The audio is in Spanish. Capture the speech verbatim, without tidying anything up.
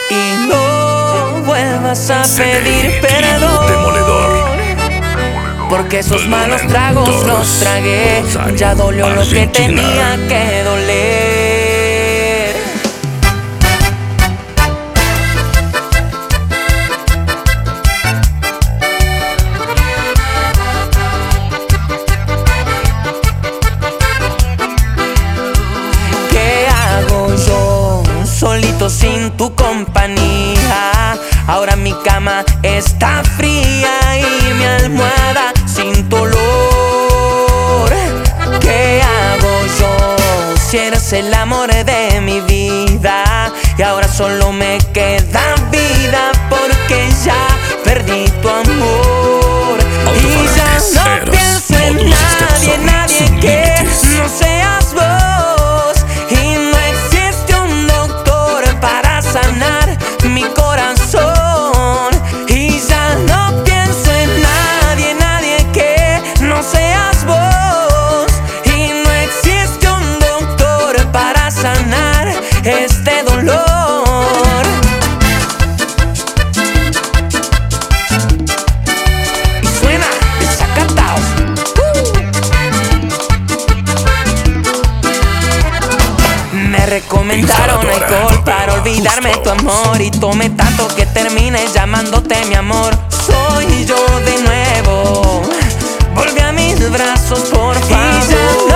y no vuelvas a pedir perdón, Demoledor. porque esos malos tragos los tragué. Ya dolió lo que tenía que doler. Solito sin tu compañía, ahora mi cama está fría y mi almohada sin dolor. ¿Qué hago yo si eres el amor de mi vida? Y ahora solo me queda vida porque ya perdí tu amor. Y ya no pienso en nadie, nadie que no seas vos. Mi corazón, y ya no pienso en nadie, nadie que no seas vos. Y no existe un doctor para sanar este dolor. Y suena desacatado. uh. Me recomendaron alcohol para olvidarme tu amor, y tomé tanto que terminé llamándote mi amor. Soy yo de nuevo, volví a mis brazos por favor.